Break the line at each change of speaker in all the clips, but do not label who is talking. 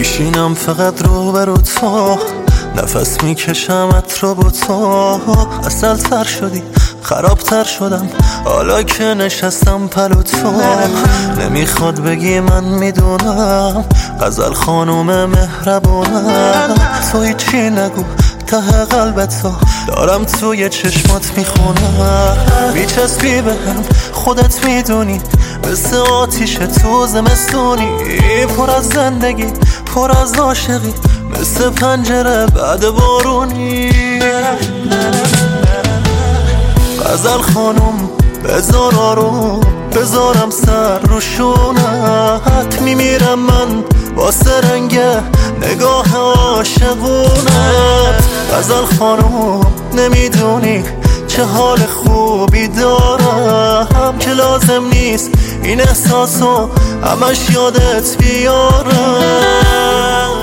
میشینم فقط رو تو، نفس میکشمت رو با تو. اصل تر شدی خرابتر شدم حالا که نشستم پلو تو. نمیخواد بگی من میدونم غزل خانوم مهربونم. تو هیچی نگو ته قلبت دارم توی چشمات میخونم. میچسبی بهم خودت میدونی مثل آتیش تو زمستونی. پر از زندگی پر از عاشقی مثل پنجره بعد بارونی. غزل خانم بذار آروم بذارم سر رو شونت. میمیرم من واسه رنگ نگاه عاشقونت. غزل خانم نمیدونی چه حال خوبی دارم که لازم نیست این احساسو همش یادت بیارم.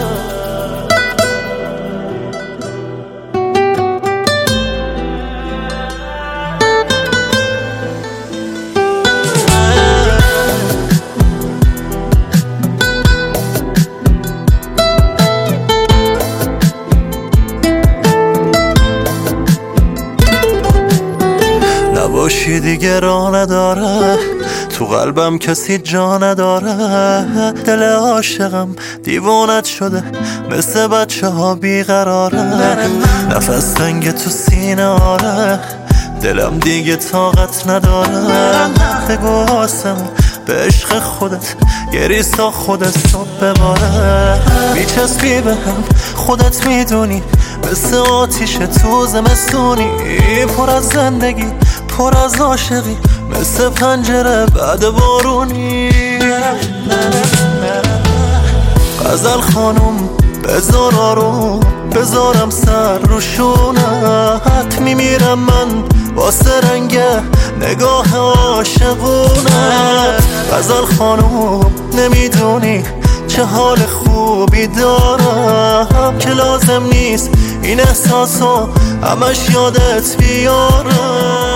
نباشی دیگه راه نداره تو قلبم کسی جا نداره. دل عاشقم دیوانت شده مثل بچه ها بیقراره. نفس تنگ تو سینه آره دلم دیگه طاقت نداره. بگو آسمون به عشق خودت گریستا خودت صبح بباره. میچسبی بهم خودت میدونی مثل آتیش تو زمستونی. پر از زندگی پر از عاشقی مثل پنجره بعد بارونی. غزل خانم بذار آروم بذارم سر رو شونت. میمیرم من واسه رنگ نگاه عاشقونت. غزل خانم نمیدونی چه حال خوبی دارم که لازم نیست این احساسو همش یادت بیارم.